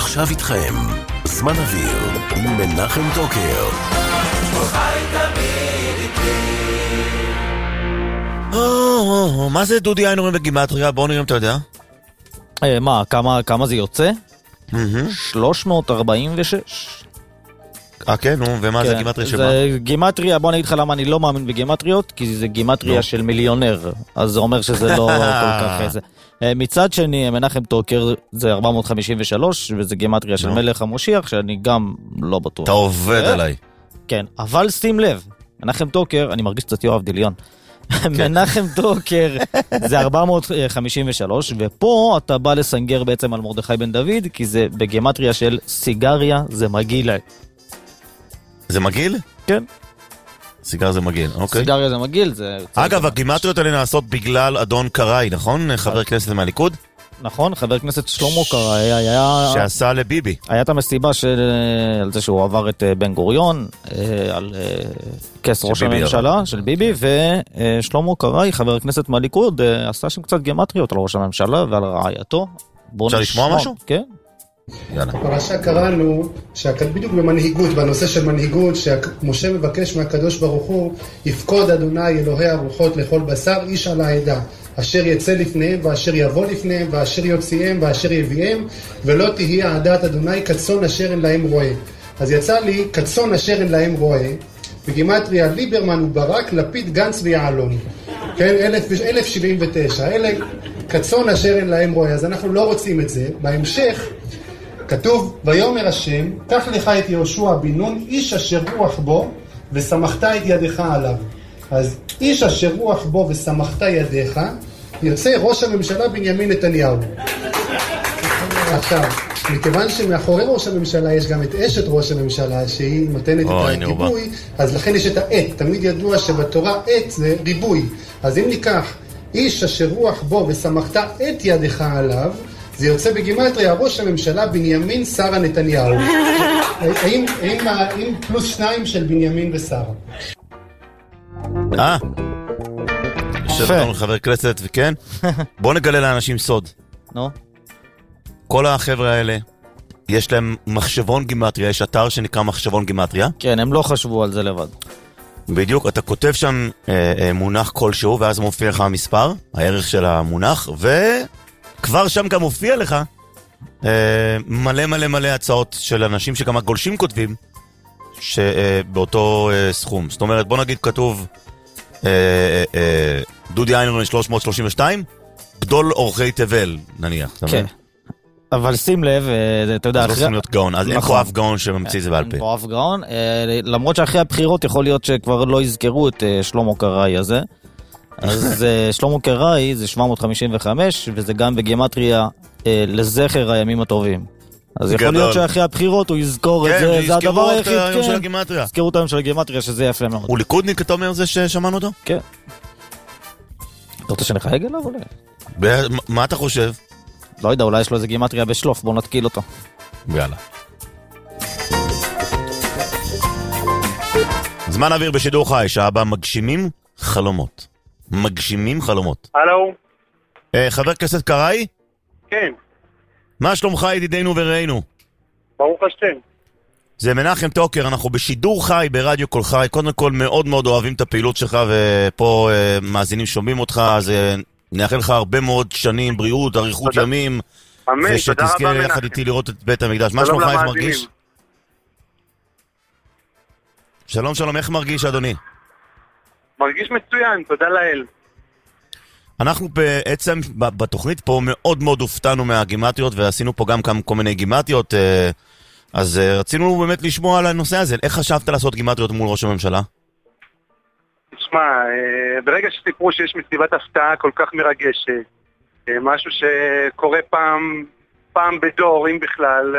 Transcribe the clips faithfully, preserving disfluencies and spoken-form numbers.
עכשיו איתכם, זמן אוויר עם מנחם טוקר. מה זה דודי איינורים בגימטריה? בואו נראה אם אתה יודע. מה, כמה זה יוצא? שלוש מאות ארבעים ושש. אה כן, נו, ומה זה גימטריה שמה? זה גימטריה, בוא נגיד לך למה אני לא מאמין בגימטריות, כי זה גימטריה של מיליונר, אז זה אומר שזה לא כל כך איזה. מצד שני, מנחם טוקר זה ארבע מאות חמישים ושלוש, וזה גימטריה של מלך המושיח, שאני גם לא בטוח. אתה עובד עליי. כן, אבל שים לב, מנחם טוקר, אני מרגיש קצת יואב דיליון, מנחם טוקר זה ארבע מאות חמישים ושלוש, ופה אתה בא לסנגר בעצם על מרדכי בן דוד, כי זה בגימטריה של סיגריה, זה מגיל. זה מגיל? כן. סיגריה זה מגיל, אוקיי. סיגריה זה מגיל, זה... אגב, הגימטריות האלה נעשות בגלל אדון קראי, נכון? חבר כנסת מהליכוד? נכון, חבר כנסת שלמה קראי היה... שעשה לביבי. היה את המסיבה על זה שהוא עבר את בן גוריון, על כס ראש הממשלה של ביבי, ושלמה קראי, חבר כנסת מהליכוד, עשה שם קצת גימטריות על ראש הממשלה ועל רעייתו. אפשר לשמוע משהו? כן. בפרשה קראנו שבדיוק במנהיגות, בנושא של מנהיגות, שמשה מבקש מהקדוש ברוך הוא, יפקוד אדוני אלוהי הרוחות לכל בשר איש על העדה, אשר יצא לפניהם ואשר יבוא לפניהם ואשר יוציאם ואשר יביאם, ולא תהיה עדת אדוני כצאן אשר אין להם רועה. אז יצא לי כצאן אשר אין להם רועה, בגימטריה ליברמן וברק, לפיד, גנץ ויעלון. כן, אלף שבעים ותשע, אלה כצאן אשר אין להם רועה. אז אנחנו לא רוצים את זה. בהמשך כתוב, ויאמר השם, קח לך את יהושע בן נון, איש אשר רוח בו, ושמחת את ידך עליו. אז איש אשר רוח בו ושמחת ידיך, יוצא ראש הממשלה בנימין נתניהו. עכשיו, מכיוון שמאחורי ראש הממשלה יש גם את אשת ראש הממשלה, שהיא נותנת את הריבוי, אז לכן יש את העת. תמיד ידוע שבתורה עת זה ריבוי. אז אם ניקח, איש אשר רוח בו ושמחת את ידך עליו, זה יוצא בגימטריה, ראש הממשלה בנימין שרה נתניהו. האם, האם, האם פלוס שניים של בנימין ושרה? אה, שבתון חבר כנסת, וכן? בוא נגלה לאנשים סוד. נו? כל החבר'ה האלה, יש להם מחשבון גימטריה, יש אתר שנקרא מחשבון גימטריה. כן, הם לא חשבו על זה לבד. בדיוק, אתה כותב שם אה, אה, מונח כלשהו, ואז מופיע לך המספר, הערך של המונח, וכבר שם גם מופיע לך אה, מלא מלא מלא הצעות של אנשים שגם הגולשים כותבים, שבאותו אה, סכום. זאת אומרת, בוא נגיד כתוב אה, אה, דודי איינרמן שלוש מאות שלושים ושתיים, גדול אורחי תבל, נניח. כן. אבל שים לב, אתה יודע... אז לא צריכים להיות גאון, אז אין פה אף גאון שממציא זה בעל פה. אין פה אף גאון, למרות שאחרי הבחירות יכול להיות שכבר לא יזכרו את שלמה קראי הזה. אז שלמה קראי זה שבע מאות חמישים וחמש, וזה גם בגימטריה לזכר הימים הטובים. אז יכול להיות שאחרי הבחירות הוא יזכור את זה, זה הדבר היחיד, כן. יזכרו את היום של הגימטריה, שזה יפה מאוד. הוא ליכודניק, אתה אומר זה ששמענו אותו? כן. אתה רוצה שנחייג אליו אולי? מה אתה חושב? לא יודע, אולי יש לו איזה גימטריה בשלוף, בוא נתקיל אותו. יאללה. זמן אוויר בשידור חי, שעה הבאה מגשימים חלומות. מגשימים חלומות. הלו? אה, חבר כנסת קראי? כן. מה שלומך ידידינו ורעינו? ברוך השם. זה מנחם טוקר, אנחנו בשידור חי ברדיו כל חי. קודם כל מאוד מאוד אוהבים את הפעילות שלך, ופה אה, מאזינים שומעים אותך, אז אה, נאחל לך הרבה מאוד שנים, בריאות, אריכות ימים, אמן, ושתזכה יחד איתי לראות את בית המקדש. מה שלומך, איך מרגיש? שלום שלום, איך מרגיש אדוני? מרגיש מצוין, תודה לאל. אנחנו בעצם בתוכנית פה מאוד מאוד הופתענו מהגימטריות, ועשינו פה גם כמה כל מיני גימטריות, אז רצינו באמת לשמוע על הנושא הזה. איך חשבת לעשות גימטריות מול ראש הממשלה? תשמע, ברגע שסיפרו שיש מסיבת הפתעה כל כך מרגשת, משהו שקורה פעם, פעם בדור, אם בכלל,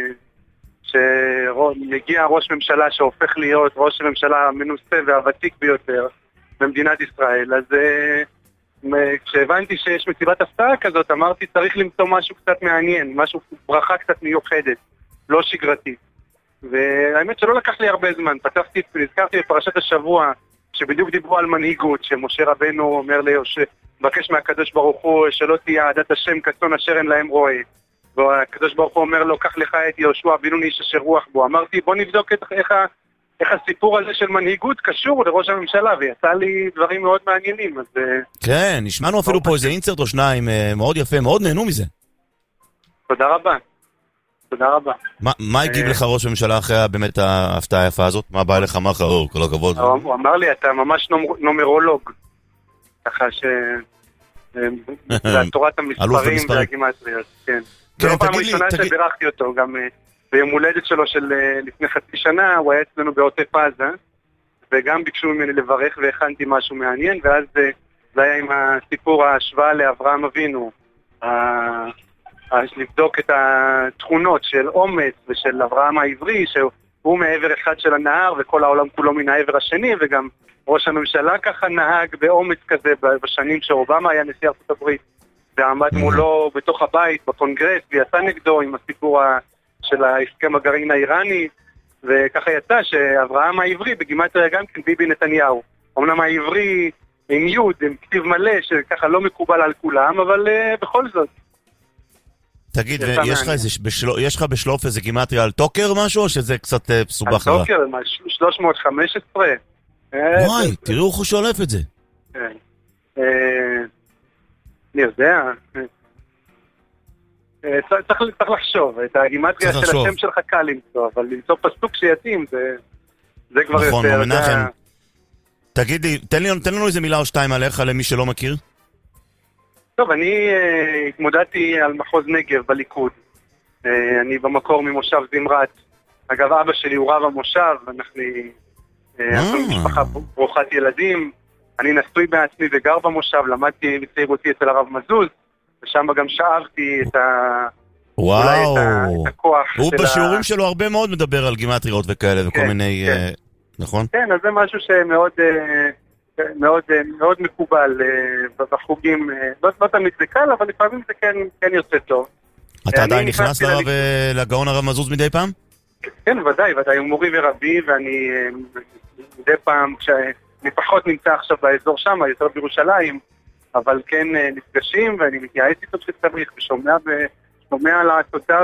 שיגיע ראש ממשלה שהופך להיות ראש הממשלה המנוסה והוותיק ביותר במדינת ישראל, אז כשהבנתי שיש מסיבת הפתעה כזאת, אמרתי צריך למצוא משהו קצת מעניין, משהו, ברכה קצת מיוחדת, לא שגרתית. והאמת שלא לקח לי הרבה זמן, פתחתי, נזכרתי בפרשת השבוע, שבדיוק דיברו על מנהיגות, שמשה רבנו אומר לי, שבקש מהקדוש ברוך הוא שלא תהיה עדת השם כצאן אשר אין להם רועה. והקדוש ברוך הוא אומר לו, קח לך את יהושע בן-נון איש אשר רוח בו. אמרתי, בוא נבדוק את, איך, איך הסיפור הזה של מנהיגות קשור לראש הממשלה, ויצא לי דברים מאוד מעניינים. אז, כן, נשמענו אפילו פה איזה אינסרט או שניים, מאוד יפה, מאוד נהנו מזה. תודה רבה. תודה רבה. מה, מה הגיב לך ראש הממשלה אחרי באמת ההפתעה היפה הזאת? מה בא לך מאחר? כל הכבוד. הוא אמר לי, אתה ממש נומרולוג. ככה ש... זה תורת המספרים והגימטריות, כן. זו לא פעם ראשונה שבירכתי אותו, גם ביום הולדת שלו של לפני חצי שנה, הוא היה אצלנו בעוטף עזה, וגם ביקשו ממני לברך והכנתי משהו מעניין, ואז זה היה עם הסיפור ההשוואה לאברהם אבינו, לבדוק את התכונות של אומץ ושל אברהם העברי, שהוא מעבר אחד של הנהר וכל העולם כולו מן העבר השני, וגם ראש הממשלה ככה נהג באומץ כזה בשנים שאובמה היה נשיא ארצות הברית, ועמד מולו בתוך הבית, בקונגרס, ויצא נגדו עם הסיפור של ההסכם הגרעין האיראני, וככה יצא שאברהם העברי בגימטריה גם כן ביבי נתניהו. אמנם העברי עם יוד, עם כתיב מלא, שככה לא מקובל על כולם, אבל uh, בכל זאת. תגיד, יש לך, איזה, בשלו, יש לך בשלוף איזה גימטריה על טוקר משהו, או שזה קצת uh, סובך? על טוקר, שלוש מאות וחמש עשרה. וואי, תראו איך הוא שולף את זה. כן. אני יודע. צריך לחשוב, את הגימטריה של השם שלך קל למצוא, אבל למצוא פסוק שיתאים, זה כבר יותר... נכון, מנחם. תגיד לי, תן לנו איזה מילה או שתיים עליך למי שלא מכיר. טוב, אני התמודדתי על מחוז נגב בליכוד. אני במקור ממושב זמרת. אגב, אבא שלי הוא רב המושב, אנחנו... אנחנו משפחה ברוכת ילדים, אני נשוי בעצמי וגר במושב, למדתי בצעירותי אצל הרב מזוז, ושם גם שאבתי את, ה... וואו. את, ה... את הכוח הוא של בשיעורים ה... שלו הרבה מאוד מדבר על גימטריות וכאלה, וכל כן, מיני, כן. uh, נכון? כן, אז זה משהו שמאוד מאוד, מאוד מקובל uh, בחוגים, uh, לא, לא תמיד זה קל, אבל לפעמים זה כן, כן יוצא טוב. אתה עדיין נכנס לרב, לגאון הרב מזוז מדי פעם? כן, ודאי, ודאי, הוא מורי ורבי, ואני... מדי פעם, כשאני פחות נמצא עכשיו באזור שם, יותר בירושלים, אבל כן נפגשים, ואני מתייעץ איתו שצריך, ושומע ושומע על העצותיו,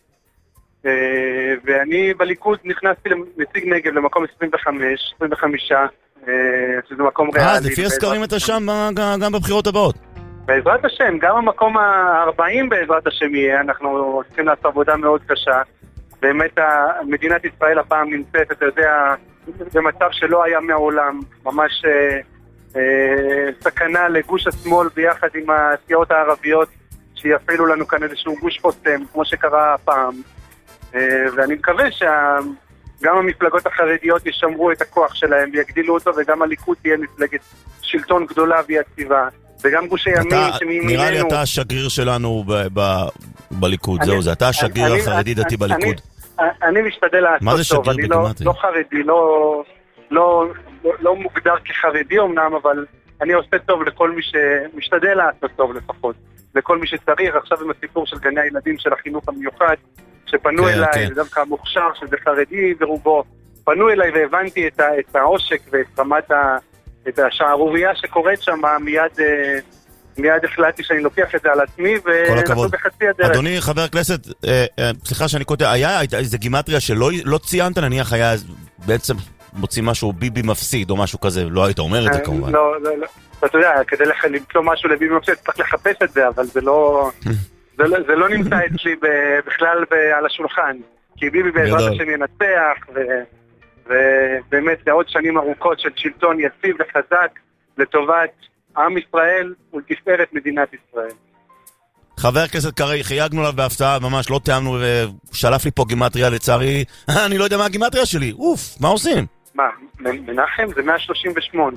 ואני בליכוד נכנסתי לנציג נגב למקום עשרים וחמש, עשרים וחמש, שזה מקום ריאלי. אה, לפי הסקרים אתה שם גם בבחירות הבאות. בעזרת השם, גם המקום ה-ארבעים בעזרת השם יהיה, אנחנו צריכים לעשות עבודה מאוד קשה, באמת מדינת ישראל הפעם נמצאת, אתה יודע, במצב שלא היה מעולם, ממש אה, אה, סכנה לגוש השמאל ביחד עם הסיעות הערביות שיפעילו לנו כאן איזשהו גוש חוסם, כמו שקרה הפעם. אה, ואני מקווה שגם המפלגות החרדיות ישמרו את הכוח שלהם ויגדילו אותו, וגם הליכוד תהיה מפלגת שלטון גדולה ויציבה, וגם גוש הימין שמימיננו... נראה לי אתה השגריר שלנו ב- ב- בליכוד, אני, זהו זה, אתה השגריר אני, החרדי אני, דתי בליכוד. אני, אני משתדל לעשות טוב, אני לא, לא חרדי, לא, לא, לא, לא מוגדר כחרדי אמנם, אבל אני עושה טוב לכל מי שמשתדל לעשות טוב לפחות, לכל מי שצריך. עכשיו עם הסיפור של גני הילדים של החינוך המיוחד, שפנו כן, אליי, כן. זה דווקא המוכשר, שזה חרדי ברובו, פנו אליי והבנתי את, ה, את העושק ואת רמת ה, את השערוריה שקורית שם, מיד... מיד החלטתי שאני לוקח את זה על עצמי, ונסו בחצי הדרך. אדוני חבר הכנסת, אה, אה, סליחה שאני קוטע, היה איזה גימטריה שלא לא ציינת, נניח היה בעצם מוציא משהו ביבי מפסיד או משהו כזה, לא היית אומר את זה כמובן. לא, לא, לא. אתה יודע, כדי למצוא משהו לביבי מפסיד, צריך לחפש את זה, אבל זה לא, זה לא, זה לא נמצא אצלי בכלל על השולחן, כי ביבי בעזרת השם ינצח, ו, ובאמת זה עוד שנים ארוכות של שלטון יציב וחזק לטובת עם ישראל ולתפארת מדינת ישראל. חבר הכנסת קראי, חייגנו עליו בהפתעה, ממש לא תיאמנו, ושלף לי פה גימטריה לצערי, אני לא יודע מה הגימטריה שלי, אוף, מה עושים? מה, מנחם? זה מאה שלושים ושמונה.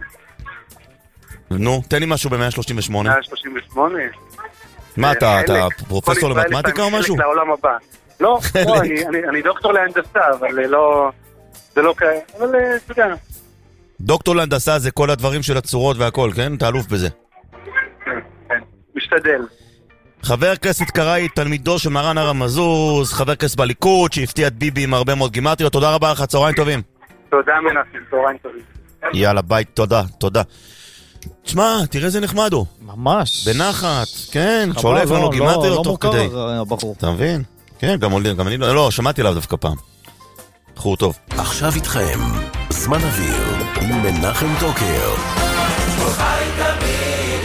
נו, תן לי משהו ב-מאה שלושים ושמונה. מאה שלושים ושמונה? מה, אתה פרופסור למתמטיקה או משהו? לעולם הבא. לא, אני דוקטור להנדסה, אבל לא, זה לא כאלה, אבל אתה יודע. דוקטור להנדסה זה כל הדברים של הצורות והכל, כן? אתה אלוף בזה. כן, כן, משתדל. חבר הכנסת קראי, תלמידו של מרן הרב מזוז, חבר הכנסת בליכוד, שהפתיע את ביבי עם הרבה מאוד גימטריות. תודה רבה לך, צהריים טובים. תודה מנחם, צהריים טובים. יאללה, ביי, תודה, תודה. תשמע, תראה איזה נחמד הוא. ממש. בנחת, כן, חבל, שולף לנו לא, גימטריות לא תוך כדי. מוכר, הבחור. אתה מבין? כן, גם עולים, גם אני לא, לא, שמעתי עליו דווקא פעם. בחור טוב. עכשיו איתכם, זמן אוויר עם מנחם טוקר. הוא חי תמיד